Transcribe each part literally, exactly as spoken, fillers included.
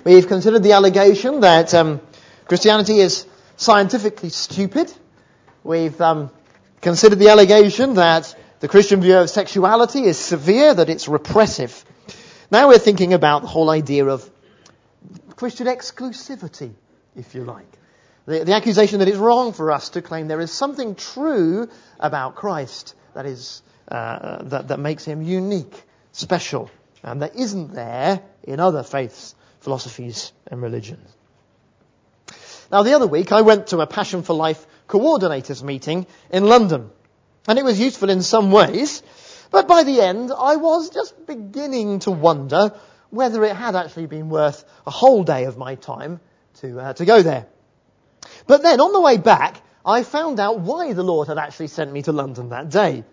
We've considered the allegation that um, Christianity is scientifically stupid. We've um, considered the allegation that the Christian view of sexuality is severe, that it's repressive. Now we're thinking about the whole idea of Christian exclusivity, if you like. The, the accusation that it's wrong for us to claim there is something true about Christ that is uh, that, that makes him unique, special, and that isn't there in other faiths, philosophies, and religions. Now, the other week I went to a Passion for Life coordinators meeting in London, and it was useful in some ways, but by the end I was just beginning to wonder whether it had actually been worth a whole day of my time to uh, to go there. But then on the way back, I found out why the Lord had actually sent me to London that day.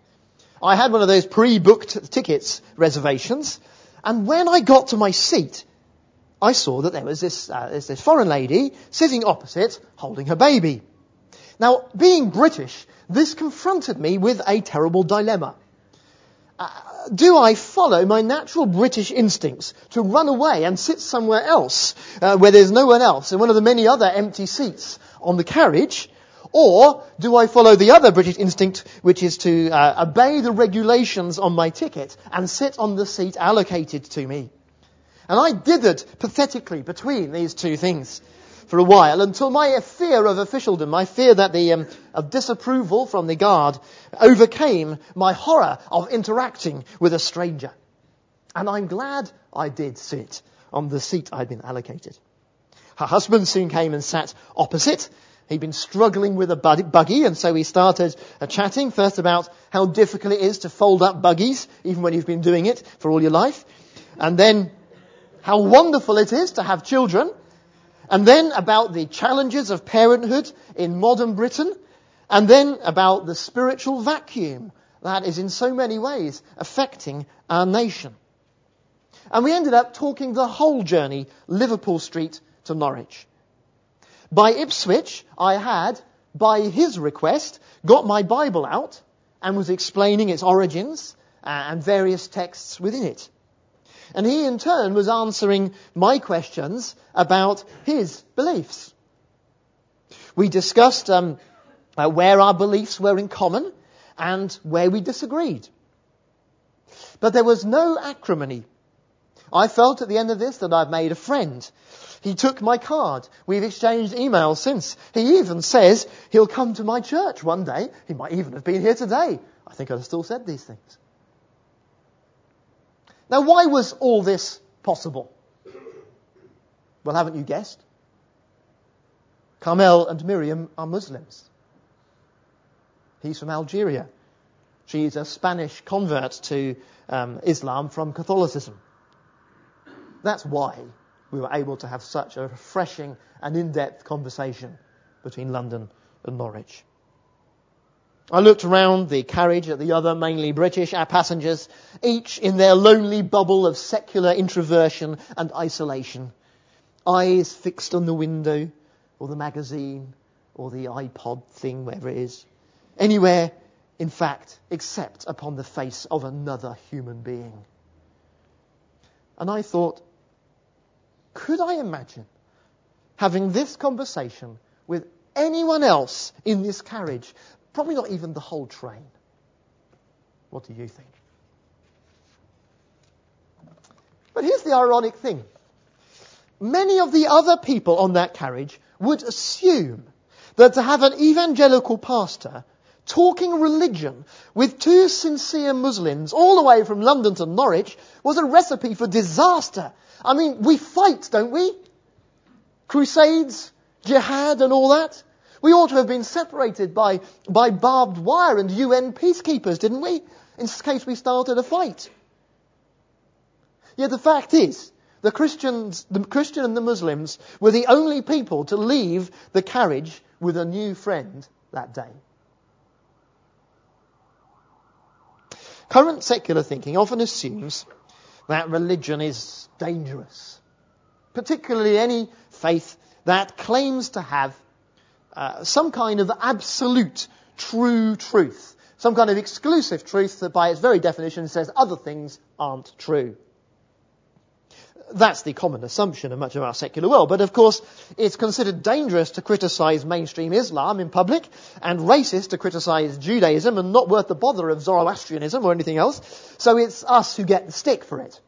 I had one of those pre-booked tickets reservations, and when I got to my seat, I saw that there was this, uh, this, this foreign lady sitting opposite, holding her baby. Now, being British, this confronted me with a terrible dilemma. Uh, do I follow my natural British instincts to run away and sit somewhere else, uh, where there's no one else, in one of the many other empty seats on the carriage? Or do I follow the other British instinct, which is to uh, obey the regulations on my ticket and sit on the seat allocated to me? And I dithered pathetically between these two things for a while until my fear of officialdom, my fear that the um, of disapproval from the guard overcame my horror of interacting with a stranger. And I'm glad I did sit on the seat I'd been allocated. Her husband soon came and sat opposite. He'd been struggling with a buggy, and so we started uh, chatting first about how difficult it is to fold up buggies, even when you've been doing it for all your life. And then how wonderful it is to have children. And then about the challenges of parenthood in modern Britain. And then about the spiritual vacuum that is in so many ways affecting our nation. And we ended up talking the whole journey, Liverpool Street to Norwich. By Ipswich, I had, by his request, got my Bible out and was explaining its origins and various texts within it. And he, in turn, was answering my questions about his beliefs. We discussed um, uh, where our beliefs were in common and where we disagreed. But there was no acrimony. I felt at the end of this that I'd made a friend. He took my card. We've exchanged emails since. He even says he'll come to my church one day. He might even have been here today. I think I'd have still said these things. Now, why was all this possible? Well, haven't you guessed? Carmel and Miriam are Muslims. He's from Algeria. She's a Spanish convert to um, Islam from Catholicism. That's why we were able to have such a refreshing and in-depth conversation between London and Norwich. I looked around the carriage at the other, mainly British, our passengers, each in their lonely bubble of secular introversion and isolation. Eyes fixed on the window, or the magazine, or the iPod thing, whatever it is. Anywhere, in fact, except upon the face of another human being. And I thought, could I imagine having this conversation with anyone else in this carriage? Probably not even the whole train. What do you think? But here's the ironic thing. Many of the other people on that carriage would assume that to have an evangelical pastor talking religion with two sincere Muslims all the way from London to Norwich was a recipe for disaster. I mean, we fight, don't we? Crusades, jihad and all that. We ought to have been separated by, by barbed wire and U N peacekeepers, didn't we? In case we started a fight. Yet the fact is, the Christians, the Christian and the Muslims were the only people to leave the carriage with a new friend that day. Current secular thinking often assumes that religion is dangerous, particularly any faith that claims to have uh, some kind of absolute true truth, some kind of exclusive truth that by its very definition says other things aren't true. That's the common assumption in much of our secular world. But of course, it's considered dangerous to criticize mainstream Islam in public and racist to criticize Judaism and not worth the bother of Zoroastrianism or anything else. So it's us who get the stick for it.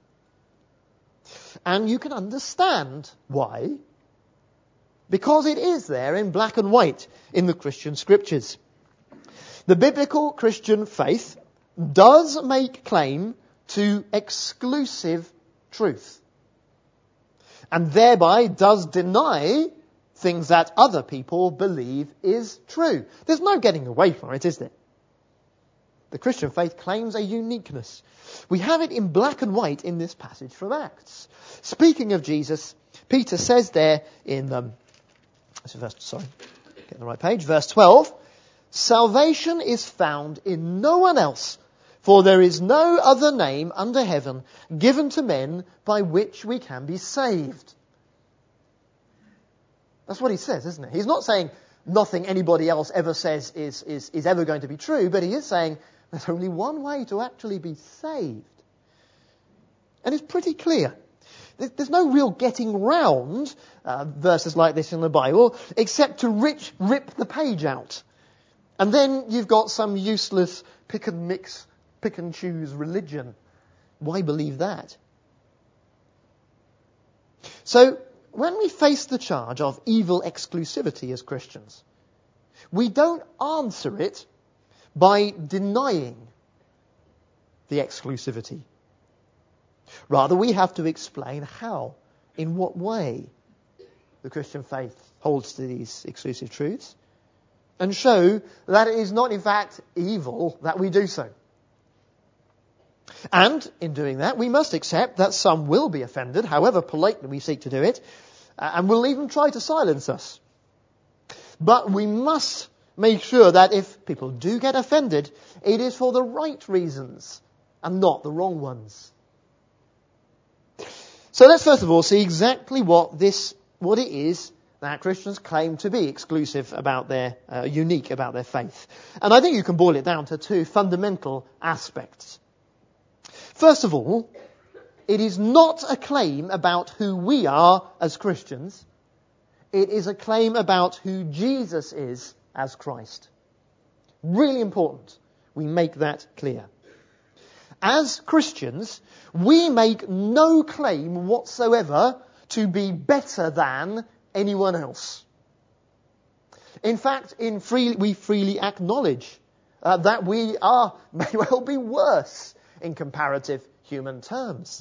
And you can understand why. Because it is there in black and white in the Christian scriptures. The biblical Christian faith does make claim to exclusive truth, and thereby does deny things that other people believe is true. There's no getting away from it, is there? The Christian faith claims a uniqueness. We have it in black and white in this passage from Acts. Speaking of Jesus, Peter says there in, um, verse, sorry, get the right page, verse twelve, salvation is found in no one else, for there is no other name under heaven given to men by which we can be saved. That's what he says, isn't it? He's not saying nothing anybody else ever says is, is, is ever going to be true, but he is saying there's only one way to actually be saved. And it's pretty clear. There's no real getting round uh, verses like this in the Bible, except to rich, rip the page out. And then you've got some useless pick and mix, pick and choose religion. Why believe that? So, when we face the charge of evil exclusivity as Christians, we don't answer it by denying the exclusivity. Rather, we have to explain how, in what way the Christian faith holds to these exclusive truths, and show that it is not in fact evil that we do so. And in doing that, we must accept that some will be offended, however politely we seek to do it, and will even try to silence us. But we must make sure that if people do get offended, it is for the right reasons and not the wrong ones. So let's first of all see exactly what this, what it is that Christians claim to be exclusive about their, uh, unique about their faith. And I think you can boil it down to two fundamental aspects. First of all, it is not a claim about who we are as Christians. It is a claim about who Jesus is as Christ. Really important we make that clear. As Christians, we make no claim whatsoever to be better than anyone else. In fact, in free, we freely acknowledge uh, that we are, may well be worse in comparative human terms.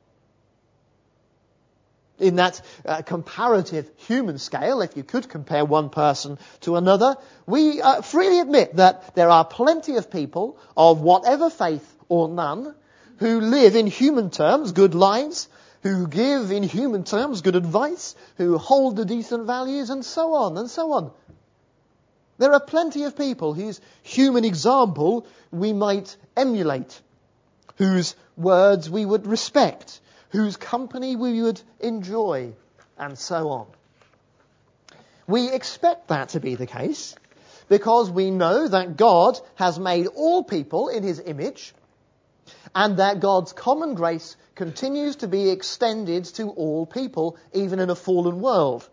In that uh, comparative human scale, if you could compare one person to another, we uh, freely admit that there are plenty of people of whatever faith or none who live in human terms good lives, who give in human terms good advice, who hold the decent values, and so on and so on. There are plenty of people whose human example we might emulate, whose words we would respect, whose company we would enjoy, and so on. We expect that to be the case because we know that God has made all people in his image and that God's common grace continues to be extended to all people, even in a fallen world.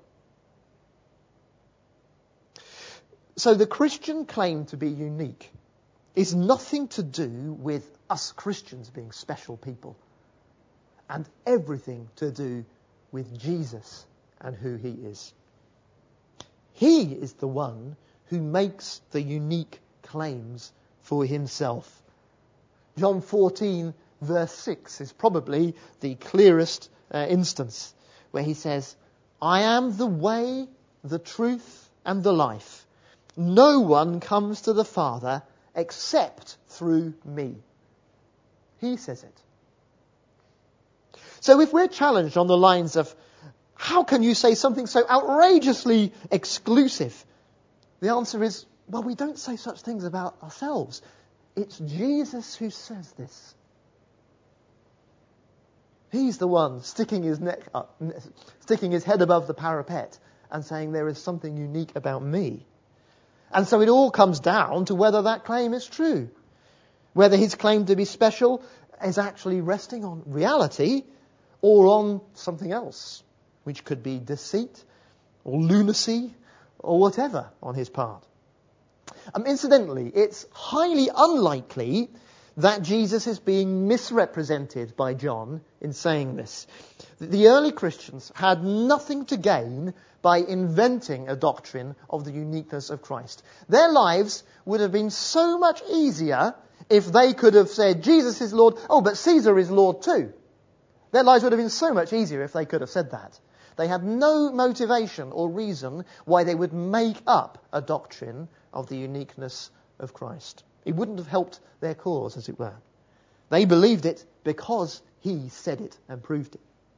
So the Christian claim to be unique is nothing to do with us Christians being special people, and everything to do with Jesus and who he is. He is the one who makes the unique claims for himself. John fourteen verse six is probably the clearest uh, instance where he says, I am the way, the truth, and the life. No one comes to the Father except through me. He says it. So if we're challenged on the lines of, how can you say something so outrageously exclusive? The answer is, well, we don't say such things about ourselves. It's Jesus who says this. He's the one sticking his neck up, sticking his head above the parapet and saying there is something unique about me. And so it all comes down to whether that claim is true. Whether his claim to be special is actually resting on reality, or on something else, which could be deceit or lunacy or whatever on his part. Um, incidentally, it's highly unlikely that Jesus is being misrepresented by John in saying this. The early Christians had nothing to gain by inventing a doctrine of the uniqueness of Christ. Their lives would have been so much easier if they could have said, Jesus is Lord, oh, but Caesar is Lord too. Their lives would have been so much easier if they could have said that. They had no motivation or reason why they would make up a doctrine of the uniqueness of Christ. It wouldn't have helped their cause, as it were. They believed it because he said it and proved it.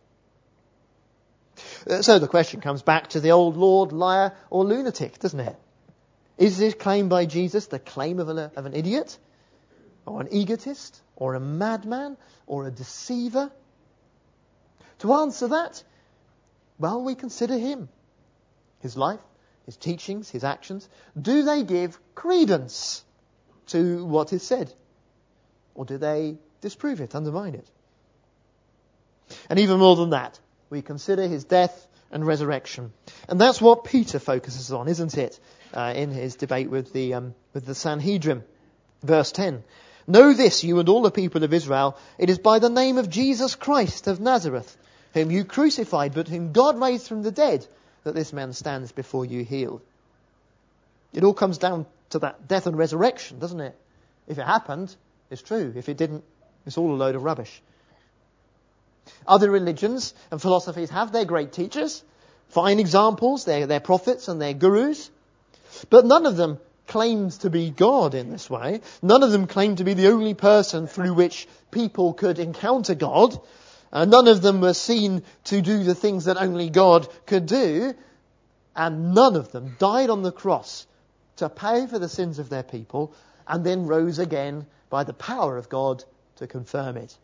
Uh, so the question comes back to the old Lord, liar or lunatic, doesn't it? Is this claim by Jesus the claim of, a, of an idiot? Or an egotist? Or a madman? Or a deceiver? To answer that, well, we consider him. His life, his teachings, his actions. Do they give credence to what is said? Or do they disprove it, undermine it? And even more than that, we consider his death and resurrection. And that's what Peter focuses on, isn't it? Uh, in his debate with the, um, with the Sanhedrin. Verse ten. Know this, you and all the people of Israel, it is by the name of Jesus Christ of Nazareth, whom you crucified, but whom God raised from the dead, that this man stands before you healed. It all comes down to that death and resurrection, doesn't it? If it happened, it's true. If it didn't, it's all a load of rubbish. Other religions and philosophies have their great teachers, fine examples, their, their prophets and their gurus, but none of them claimed to be God in this way. None of them claimed to be the only person through which people could encounter God. Uh, none of them were seen to do the things that only God could do. And none of them died on the cross to pay for the sins of their people and then rose again by the power of God to confirm it.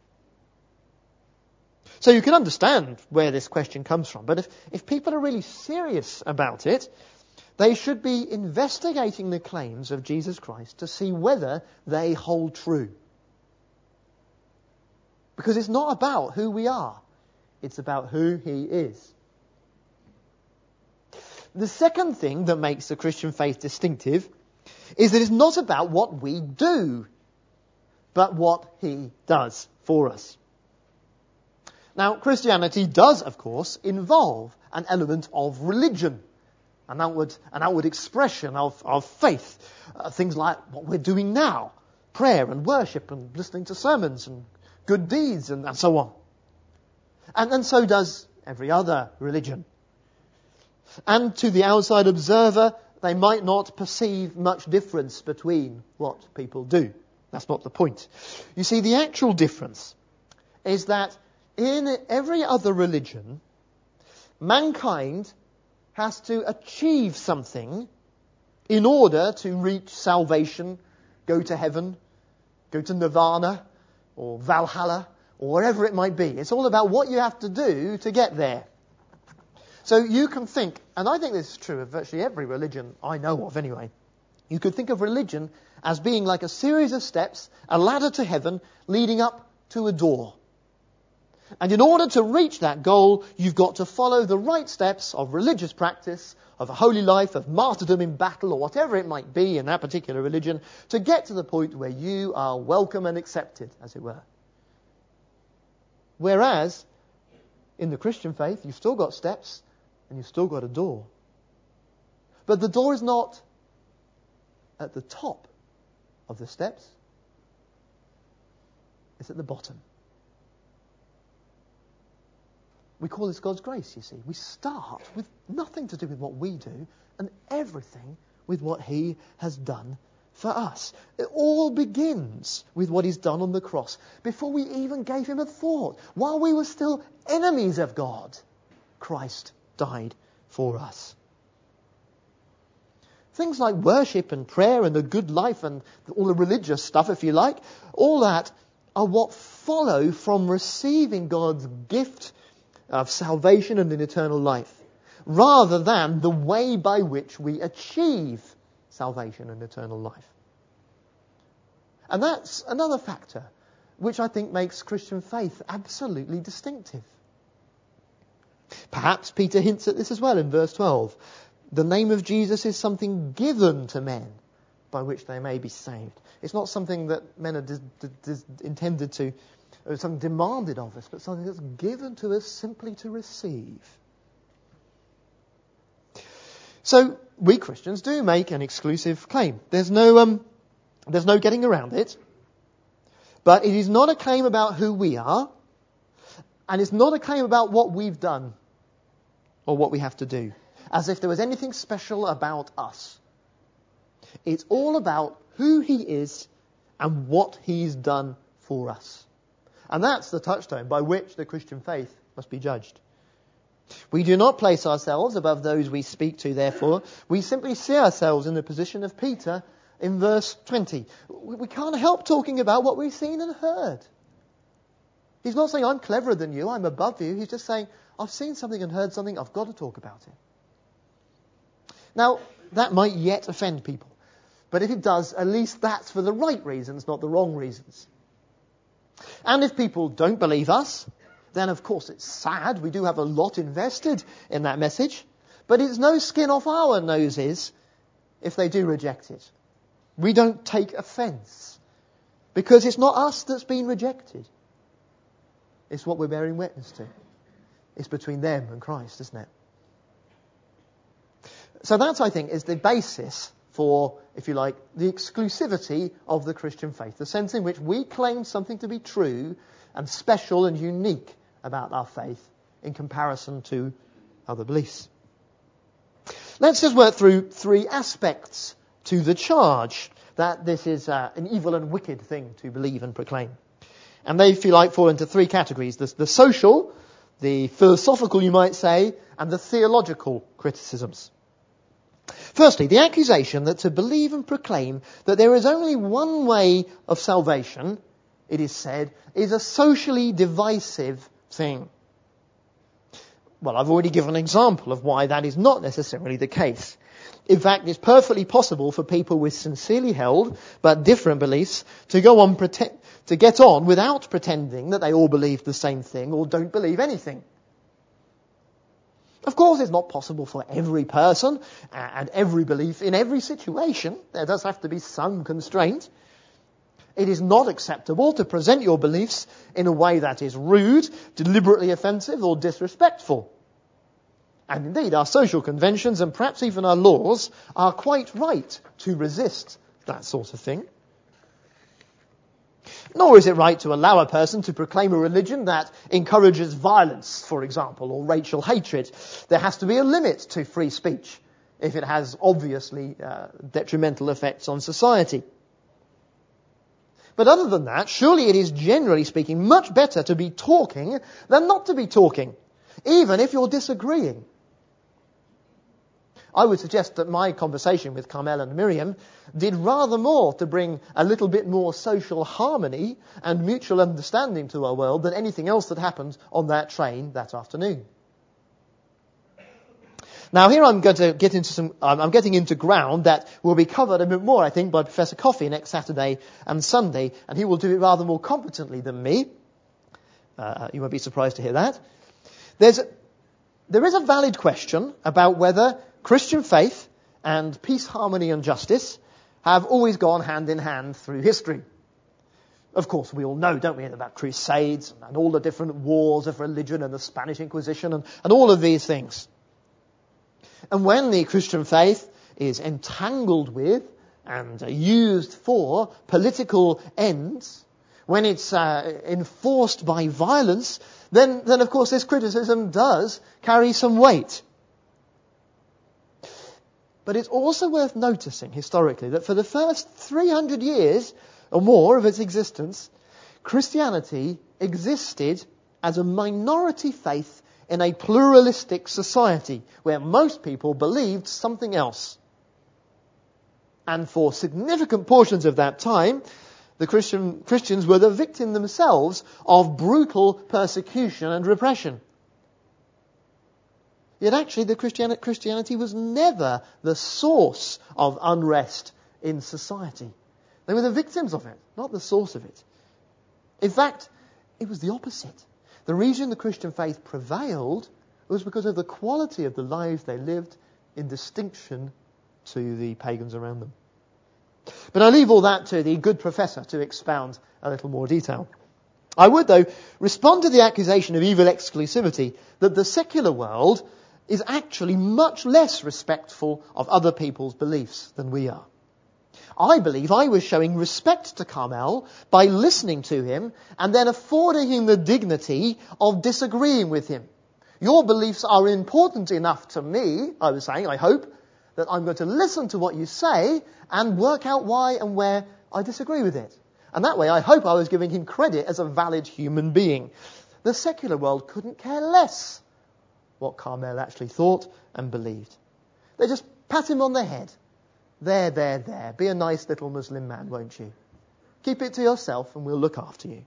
So you can understand where this question comes from. But if, if people are really serious about it, they should be investigating the claims of Jesus Christ to see whether they hold true. Because it's not about who we are. It's about who he is. The second thing that makes the Christian faith distinctive is that it's not about what we do, but what he does for us. Now, Christianity does, of course, involve an element of religion, an outward, an outward expression of, of faith. Uh, things like what we're doing now, prayer and worship and listening to sermons and good deeds and, and so on. And, and so does every other religion. And to the outside observer, they might not perceive much difference between what people do. That's not the point. You see, the actual difference is that in every other religion, mankind has to achieve something in order to reach salvation, go to heaven, go to nirvana, or Valhalla, or wherever it might be. It's all about what you have to do to get there. So you can think, and I think this is true of virtually every religion I know of anyway, you could think of religion as being like a series of steps, a ladder to heaven, leading up to a door. And in order to reach that goal, you've got to follow the right steps of religious practice, of a holy life, of martyrdom in battle, or whatever it might be in that particular religion, to get to the point where you are welcome and accepted, as it were. Whereas, in the Christian faith, you've still got steps, and you've still got a door. But the door is not at the top of the steps. It's at the bottom. We call this God's grace, you see. We start with nothing to do with what we do and everything with what he has done for us. It all begins with what he's done on the cross before we even gave him a thought. While we were still enemies of God, Christ died for us. Things like worship and prayer and the good life and all the religious stuff, if you like, all that are what follow from receiving God's gift of salvation and an eternal life, rather than the way by which we achieve salvation and eternal life. And that's another factor which I think makes Christian faith absolutely distinctive. Perhaps Peter hints at this as well in verse twelve. The name of Jesus is something given to men by which they may be saved. It's not something that men are dis- dis- intended to, or something demanded of us, but something that's given to us simply to receive. So we Christians do make an exclusive claim. There's no, um, there's no getting around it. But it is not a claim about who we are, and it's not a claim about what we've done or what we have to do, as if there was anything special about us. It's all about who he is and what he's done for us. And that's the touchstone by which the Christian faith must be judged. We do not place ourselves above those we speak to, therefore. We simply see ourselves in the position of Peter in verse twenty. We can't help talking about what we've seen and heard. He's not saying, I'm cleverer than you, I'm above you. He's just saying, I've seen something and heard something, I've got to talk about it. Now, that might yet offend people. But if it does, at least that's for the right reasons, not the wrong reasons. And if people don't believe us, then of course it's sad. We do have a lot invested in that message. But it's no skin off our noses if they do reject it. We don't take offence. Because it's not us that's been rejected. It's what we're bearing witness to. It's between them and Christ, isn't it? So that, I think, is the basis for, if you like, the exclusivity of the Christian faith. The sense in which we claim something to be true and special and unique about our faith in comparison to other beliefs. Let's just work through three aspects to the charge that this is uh, an evil and wicked thing to believe and proclaim. And they, if you like, fall into three categories. The, the social, the philosophical, you might say, and the theological criticisms. Firstly, the accusation that to believe and proclaim that there is only one way of salvation, it is said, is a socially divisive thing. Well, I've already given an example of why that is not necessarily the case. In fact, it's perfectly possible for people with sincerely held but different beliefs to go on pretend, to get on without pretending that they all believe the same thing or don't believe anything. Of course, it's not possible for every person and every belief in every situation. There does have to be some constraint. It is not acceptable to present your beliefs in a way that is rude, deliberately offensive, or disrespectful. And indeed, our social conventions and perhaps even our laws are quite right to resist that sort of thing. Nor is it right to allow a person to proclaim a religion that encourages violence, for example, or racial hatred. There has to be a limit to free speech if it has obviously uh, detrimental effects on society. But other than that, surely it is generally speaking much better to be talking than not to be talking, even if you're disagreeing. I would suggest that my conversation with Carmel and Miriam did rather more to bring a little bit more social harmony and mutual understanding to our world than anything else that happened on that train that afternoon. Now here I'm going to get into some, I'm getting into ground that will be covered a bit more, I think, by Professor Coffey next Saturday and Sunday, and he will do it rather more competently than me. Uh, you won't be surprised to hear that. There's a, there is a valid question about whether Christian faith and peace, harmony and justice have always gone hand in hand through history. Of course, we all know, don't we, about crusades and all the different wars of religion and the Spanish Inquisition and, and all of these things. And when the Christian faith is entangled with and used for political ends, when it's uh, enforced by violence, then, then of course this criticism does carry some weight. But it's also worth noticing historically that for the first three hundred years or more of its existence, Christianity existed as a minority faith in a pluralistic society where most people believed something else. And for significant portions of that time, the Christian, Christians were the victim themselves of brutal persecution and repression. Yet actually the Christian, Christianity was never the source of unrest in society. They were the victims of it, not the source of it. In fact, it was the opposite. The reason the Christian faith prevailed It was because of the quality of the lives they lived in distinction to the pagans around them. But I leave all that to the good professor to expound a little more detail. I would, though, respond to the accusation of evil exclusivity that the secular world is actually much less respectful of other people's beliefs than we are. I believe I was showing respect to Carmel by listening to him and then affording him the dignity of disagreeing with him. Your beliefs are important enough to me, I was saying, I hope, that I'm going to listen to what you say and work out why and where I disagree with it. And that way, I hope I was giving him credit as a valid human being. The secular world couldn't care less what Carmel actually thought and believed. They just pat him on the head. There, there, there. Be a nice little Muslim man, won't you? Keep it to yourself and we'll look after you.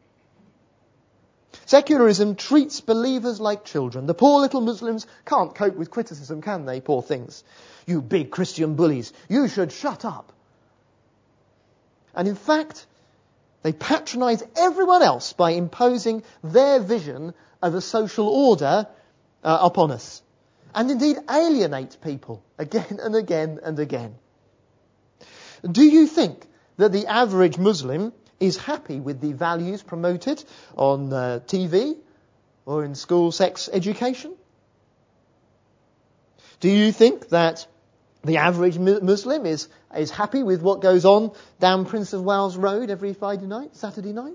Secularism treats believers like children. The poor little Muslims can't cope with criticism, can they, poor things? You big Christian bullies, you should shut up. And in fact, they patronise everyone else by imposing their vision of a social order uh, upon us. And indeed alienate people again and again and again. Do you think that the average Muslim is happy with the values promoted on uh, T V or in school sex education? Do you think that the average Muslim is, is happy with what goes on down Prince of Wales Road every Friday night, Saturday night?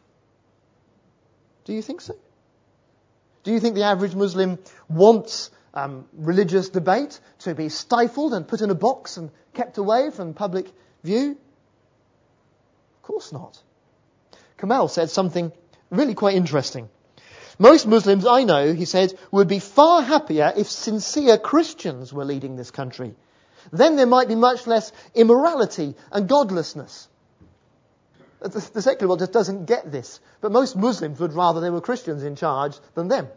Do you think so? Do you think the average Muslim wants um, religious debate to be stifled and put in a box and kept away from public view? Of course not. Kamal said something really quite interesting. Most Muslims I know, he said, would be far happier if sincere Christians were leading this country. Then there might be much less immorality and godlessness. The, the secular world just doesn't get this. But most Muslims would rather there were Christians in charge than them.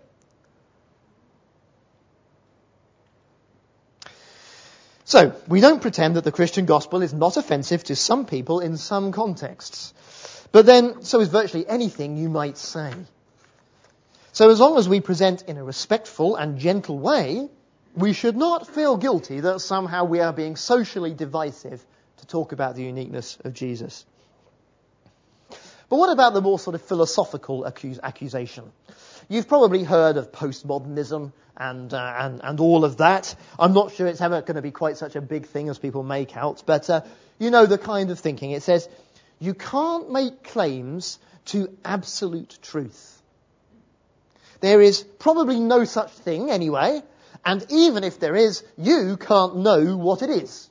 So, we don't pretend that the Christian gospel is not offensive to some people in some contexts. But then, so is virtually anything you might say. So as long as we present in a respectful and gentle way, we should not feel guilty that somehow we are being socially divisive to talk about the uniqueness of Jesus. But what about the more sort of philosophical accus- accusation? You've probably heard of postmodernism and, uh, and and all of that. I'm not sure it's ever going to be quite such a big thing as people make out, but uh, you know the kind of thinking. It says, you can't make claims to absolute truth. There is probably no such thing anyway, and even if there is, you can't know what it is.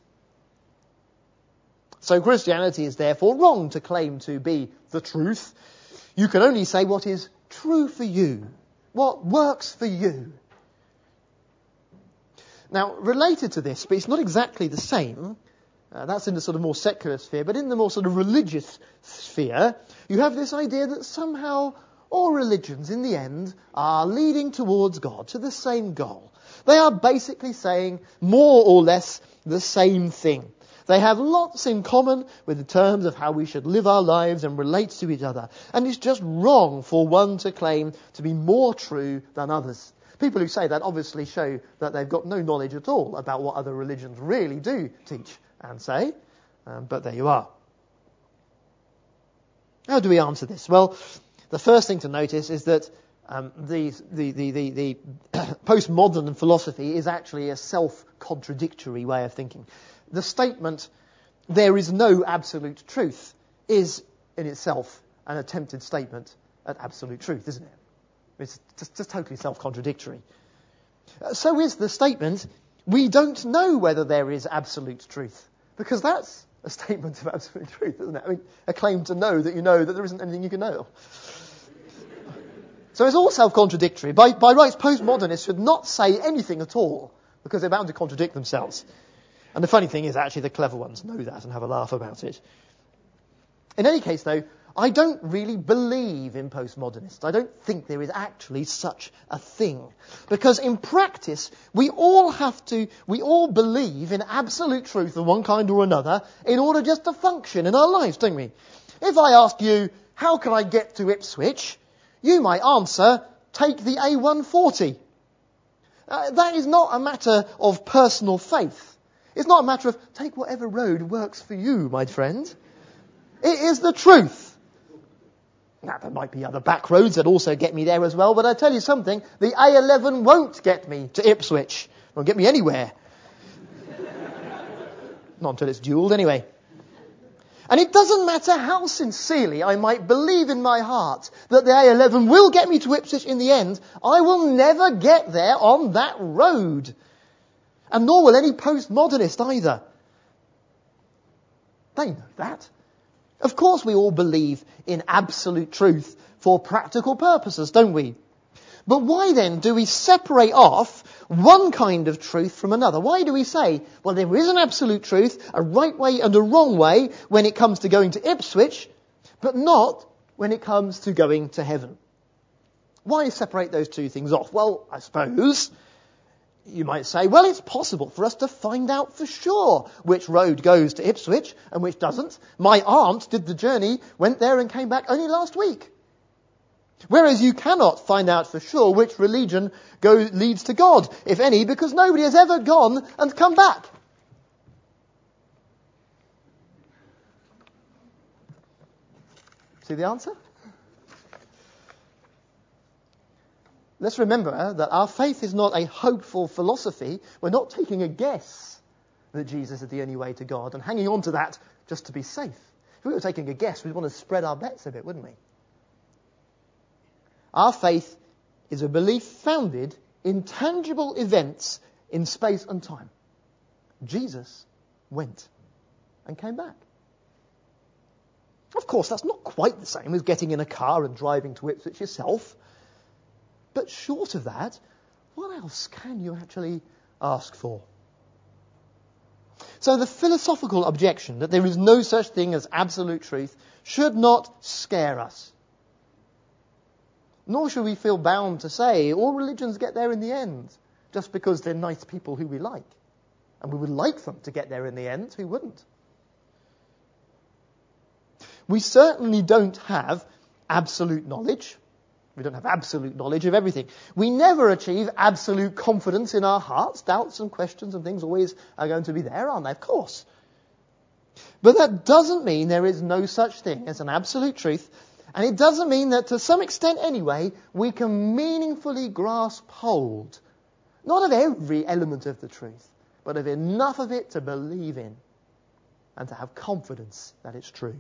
So Christianity is therefore wrong to claim to be the truth. You can only say what is true for you, what works for you. Now, related to this, but it's not exactly the same, uh, that's in the sort of more secular sphere, but in the more sort of religious sphere, you have this idea that somehow all religions, in the end, are leading towards God, to the same goal. They are basically saying more or less the same thing. They have lots in common with the terms of how we should live our lives and relate to each other. And it's just wrong for one to claim to be more true than others. People who say that obviously show that they've got no knowledge at all about what other religions really do teach and say. Um, but there you are. How do we answer this? Well, the first thing to notice is that um, the, the, the, the, the postmodern philosophy is actually a self-contradictory way of thinking. The statement, there is no absolute truth, is in itself an attempted statement at absolute truth, isn't it? It's just, just totally self-contradictory. Uh, so is the statement, we don't know whether there is absolute truth, because that's a statement of absolute truth, isn't it? I mean, a claim to know that you know that there isn't anything you can know. So it's all self-contradictory. By, by rights, postmodernists should not say anything at all, because they're bound to contradict themselves. And the funny thing is, actually, the clever ones know that and have a laugh about it. In any case, though, I don't really believe in postmodernists. I don't think there is actually such a thing. Because in practice, we all have to, we all believe in absolute truth of one kind or another in order just to function in our lives, don't we? If I ask you, how can I get to Ipswich? You might answer, take the A one forty. Uh, that is not a matter of personal faith. It's not a matter of take whatever road works for you, my friend. It is the truth. Now, there might be other back roads that also get me there as well, but I tell you something, the A eleven won't get me to Ipswich. It won't get me anywhere. Not until it's duelled, anyway. And it doesn't matter how sincerely I might believe in my heart that the A eleven will get me to Ipswich in the end, I will never get there on that road. And nor will any postmodernist either. They know that. Of course we all believe in absolute truth for practical purposes, don't we? But why then do we separate off one kind of truth from another? Why do we say, well, there is an absolute truth, a right way and a wrong way when it comes to going to Ipswich, but not when it comes to going to heaven? Why separate those two things off? Well, I suppose you might say, well, it's possible for us to find out for sure which road goes to Ipswich and which doesn't. My aunt did the journey, went there and came back only last week. Whereas you cannot find out for sure which religion goes, leads to God, if any, because nobody has ever gone and come back. See the answer? Let's remember that our faith is not a hopeful philosophy. We're not taking a guess that Jesus is the only way to God and hanging on to that just to be safe. If we were taking a guess, we'd want to spread our bets a bit, wouldn't we? Our faith is a belief founded in tangible events in space and time. Jesus went and came back. Of course, that's not quite the same as getting in a car and driving to Ipswich yourself. But short of that, what else can you actually ask for? So the philosophical objection that there is no such thing as absolute truth should not scare us. Nor should we feel bound to say all religions get there in the end just because they're nice people who we like. And we would like them to get there in the end. Who wouldn't? We certainly don't have absolute knowledge. We don't have absolute knowledge of everything. We never achieve absolute confidence in our hearts. Doubts and questions and things always are going to be there, aren't they? Of course. But that doesn't mean there is no such thing as an absolute truth. And it doesn't mean that to some extent anyway, we can meaningfully grasp hold, not of every element of the truth, but of enough of it to believe in and to have confidence that it's true.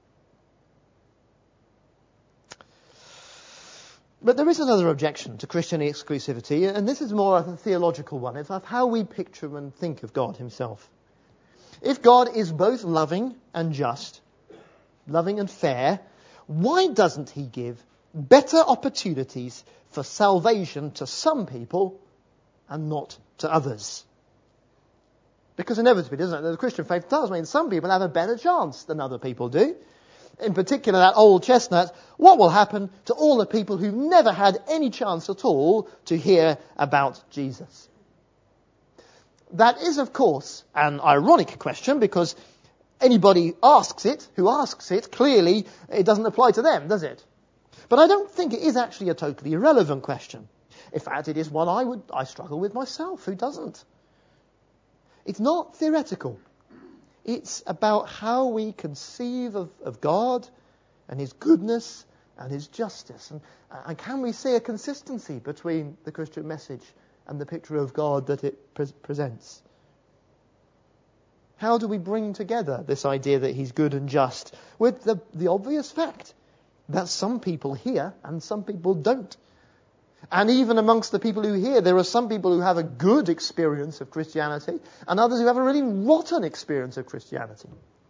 But there is another objection to Christian exclusivity, and this is more of a theological one. It's of how we picture and think of God himself. If God is both loving and just, loving and fair, why doesn't he give better opportunities for salvation to some people and not to others? Because inevitably, doesn't it, the Christian faith does mean some people have a better chance than other people do. In particular, that old chestnut, what will happen to all the people who've never had any chance at all to hear about Jesus? That is, of course, an ironic question, because anybody asks it, who asks it, clearly it doesn't apply to them, does it? But I don't think it is actually a totally irrelevant question. In fact, it is one I would I struggle with myself. Who doesn't? It's not theoretical. It's about how we conceive of, of God and his goodness and his justice. And, and can we see a consistency between the Christian message and the picture of God that it pre- presents? How do we bring together this idea that he's good and just with the, the obvious fact that some people hear and some people don't? And even amongst the people who hear, there are some people who have a good experience of Christianity and others who have a really rotten experience of Christianity.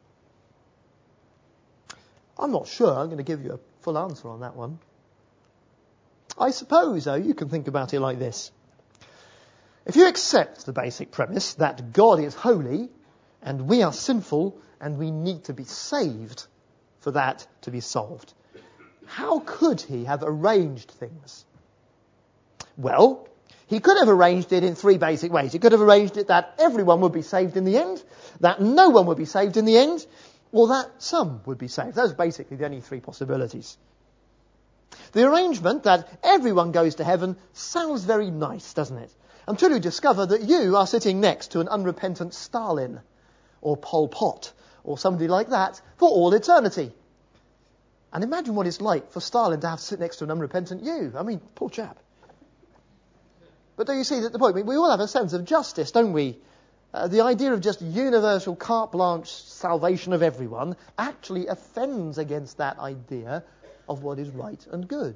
I'm not sure I'm going to give you a full answer on that one. I suppose, though, you can think about it like this. If you accept the basic premise that God is holy and we are sinful and we need to be saved for that to be solved, how could he have arranged things? Well, he could have arranged it in three basic ways. He could have arranged it that everyone would be saved in the end, that no one would be saved in the end, or that some would be saved. Those are basically the only three possibilities. The arrangement that everyone goes to heaven sounds very nice, doesn't it? Until you discover that you are sitting next to an unrepentant Stalin or Pol Pot or somebody like that for all eternity. And imagine what it's like for Stalin to have to sit next to an unrepentant you. I mean, poor chap. But do you see that the point? We all have a sense of justice, don't we? Uh, the idea of just universal carte blanche salvation of everyone actually offends against that idea of what is right and good.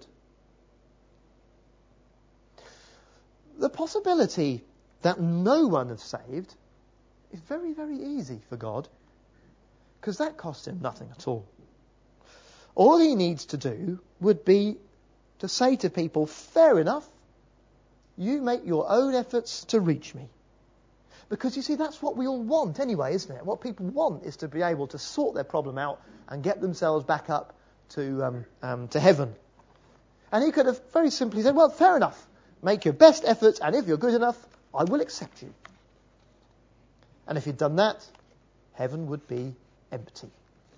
The possibility that no one is saved is very, very easy for God, because that costs him nothing at all. All he needs to do would be to say to people, fair enough, you make your own efforts to reach me. Because you see, that's what we all want anyway, isn't it? What people want is to be able to sort their problem out and get themselves back up to um, um, to heaven. And he could have very simply said, well, fair enough. Make your best efforts, and if you're good enough, I will accept you. And if he'd done that, heaven would be empty.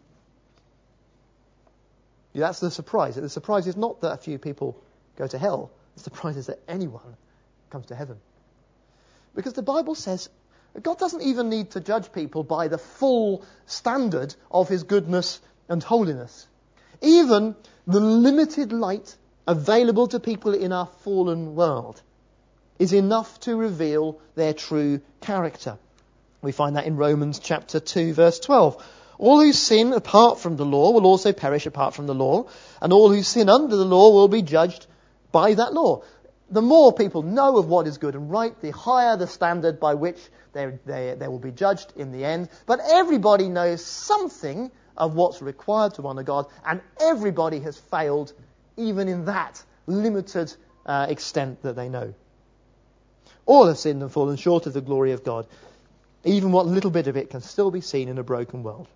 Yeah, that's the surprise. The surprise is not that a few people go to hell. The surprise is that anyone comes to heaven. Because the Bible says God doesn't even need to judge people by the full standard of his goodness and holiness. Even the limited light available to people in our fallen world is enough to reveal their true character. We find that in Romans chapter two, verse twelve. All who sin apart from the law will also perish apart from the law, and all who sin under the law will be judged by that law. The more people know of what is good and right, the higher the standard by which they, they, they will be judged in the end. But everybody knows something of what's required to honour God, and everybody has failed even in that limited uh, extent that they know. All have sinned and fallen short of the glory of God. Even what little bit of it can still be seen in a broken world.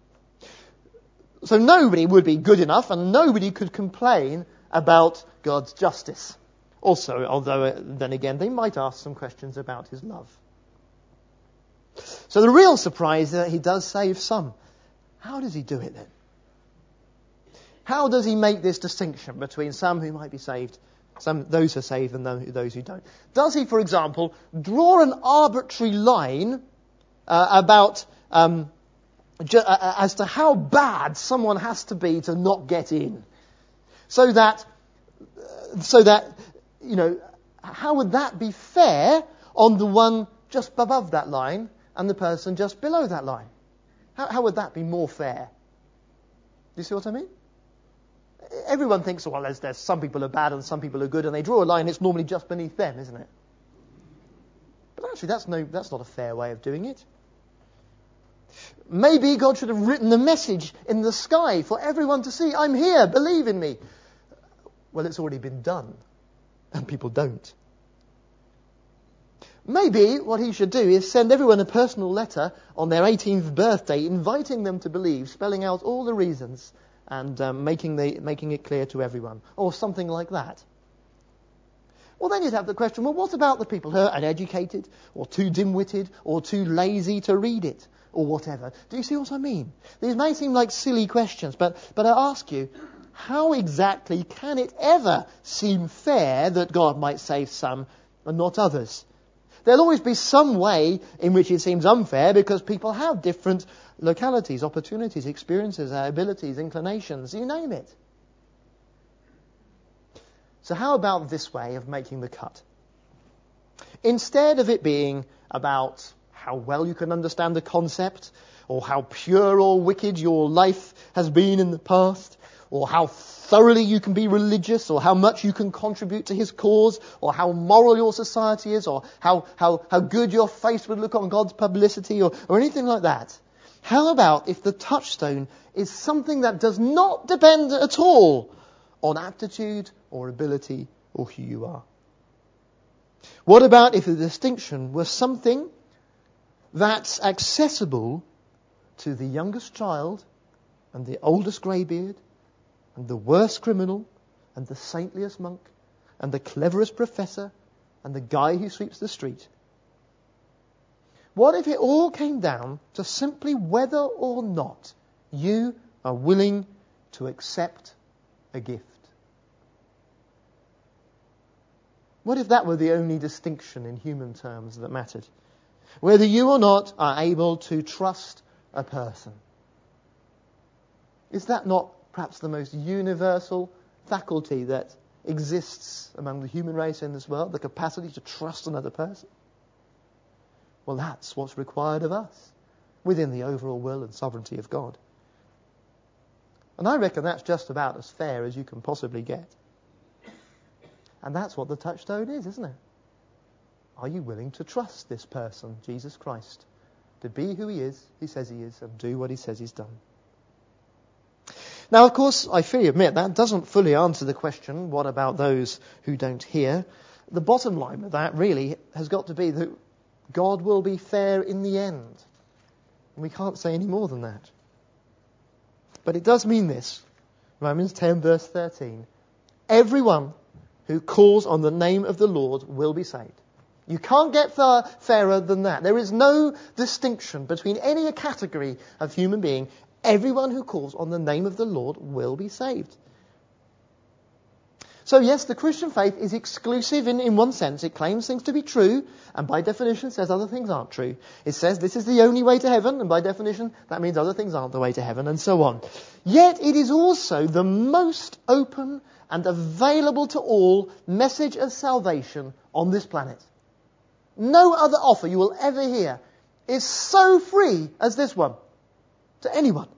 So nobody would be good enough, and nobody could complain about God's justice. Also, although uh, then again, they might ask some questions about his love. So the real surprise is that he does save some. How does he do it then? How does he make this distinction between some who might be saved, some those who are saved, and those who don't? Does he, for example, draw an arbitrary line uh, about um, ju- uh, as to how bad someone has to be to not get in, so that uh, so that you know, how would that be fair on the one just above that line and the person just below that line? How, how would that be more fair? Do you see what I mean? Everyone thinks, well, there's, there's some people are bad and some people are good, and they draw a line, it's normally just beneath them, isn't it? But actually, that's no, that's not a fair way of doing it. Maybe God should have written a message in the sky for everyone to see. I'm here, believe in me. Well, it's already been done. And people don't. Maybe what he should do is send everyone a personal letter on their eighteenth birthday, inviting them to believe, spelling out all the reasons, and um, making the making it clear to everyone, or something like that. Well, then you'd have the question, well, what about the people who are uneducated, or too dim-witted, or too lazy to read it, or whatever? Do you see what I mean? These may seem like silly questions, but but I ask you, how exactly can it ever seem fair that God might save some and not others? There'll always be some way in which it seems unfair, because people have different localities, opportunities, experiences, abilities, inclinations, you name it. So how about this way of making the cut? Instead of it being about how well you can understand the concept, or how pure or wicked your life has been in the past, or how thoroughly you can be religious, or how much you can contribute to his cause, or how moral your society is, or how, how, how good your face would look on God's publicity, or, or anything like that. How about if the touchstone is something that does not depend at all on aptitude or ability or who you are? What about if the distinction was something that's accessible to the youngest child and the oldest greybeard, and the worst criminal, and the saintliest monk, and the cleverest professor, and the guy who sweeps the street? What if it all came down to simply whether or not you are willing to accept a gift? What if that were the only distinction in human terms that mattered? Whether you or not are able to trust a person. Is that not perhaps the most universal faculty that exists among the human race in this world? The capacity to trust another person? Well, that's what's required of us within the overall will and sovereignty of God. And I reckon that's just about as fair as you can possibly get. And that's what the touchstone is, isn't it? Are you willing to trust this person, Jesus Christ, to be who he is, he says he is, and do what he says he's done? Now, of course, I freely admit that doesn't fully answer the question, what about those who don't hear? The bottom line of that really has got to be that God will be fair in the end. And we can't say any more than that. But it does mean this. Romans ten verse thirteen. Everyone who calls on the name of the Lord will be saved. You can't get far fairer than that. There is no distinction between any category of human being. Everyone who calls on the name of the Lord will be saved. So yes, the Christian faith is exclusive in, in one sense. It claims things to be true, and by definition says other things aren't true. It says this is the only way to heaven, and by definition that means other things aren't the way to heaven, and so on. Yet it is also the most open and available to all message of salvation on this planet. No other offer you will ever hear is so free as this one to anyone.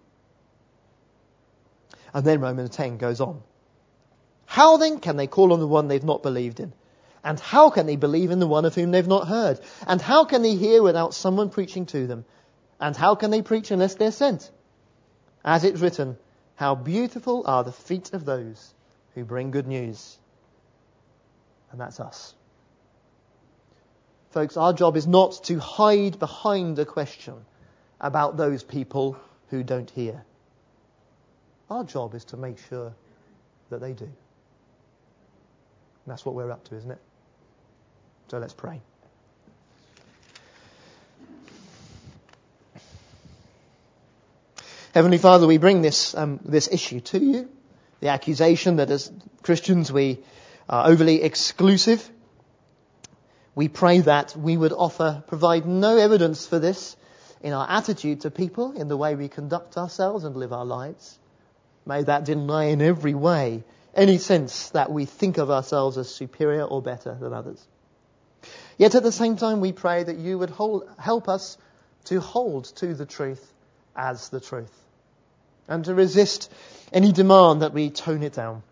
And then Romans ten goes on. How then can they call on the one they've not believed in? And how can they believe in the one of whom they've not heard? And how can they hear without someone preaching to them? And how can they preach unless they're sent? As it's written, how beautiful are the feet of those who bring good news. And that's us. Folks, our job is not to hide behind a question about those people who don't hear. Our job is to make sure that they do. And that's what we're up to, isn't it? So let's pray. Heavenly Father, we bring this um, this issue to you. The accusation that as Christians we are overly exclusive. We pray that we would offer, provide no evidence for this in our attitude to people, in the way we conduct ourselves and live our lives. May that deny in every way any sense that we think of ourselves as superior or better than others. Yet at the same time we pray that you would hold, help us to hold to the truth as the truth, and to resist any demand that we tone it down.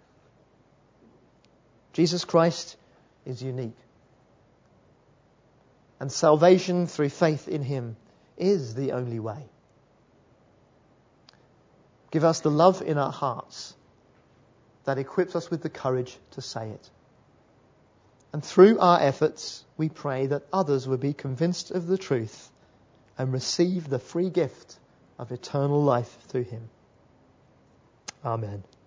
Jesus Christ is unique, and salvation through faith in him is the only way. Give us the love in our hearts that equips us with the courage to say it. And through our efforts, we pray that others will be convinced of the truth and receive the free gift of eternal life through him. Amen.